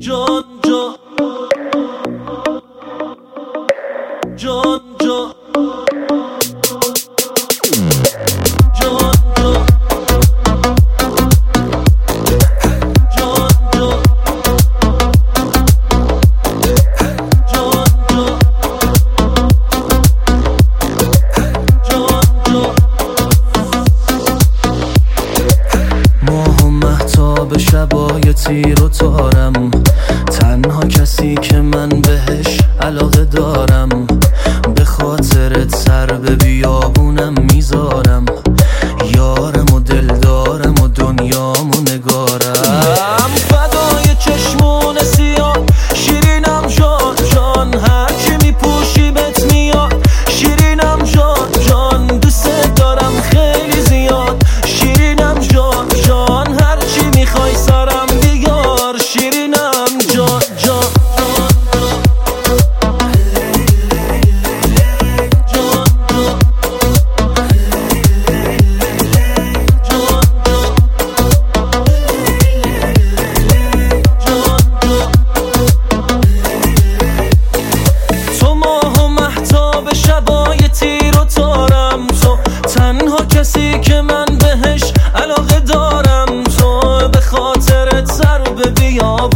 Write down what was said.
جان جان جان جان به شبای تیر و تارم، تنها کسی که من بهش علاقه دارم. به خاطرت سر به بیابونم میذارم، یارم و دلدارم و دنیام و نگارم. فدای چشمون سیاه شیرینم جان جان، هرچی میپوشی بهت میاد شیرینم جان جان. دوست دارم خیلی زیاد شیرینم جان جان، هرچی میخوای سرم بیار شیرینم جان جان. تو ماه و مهتاب شبای تیر و تارم، تو تنها کسی که من بهش علاقه دارم. تو به خاطرت سر به بیابونم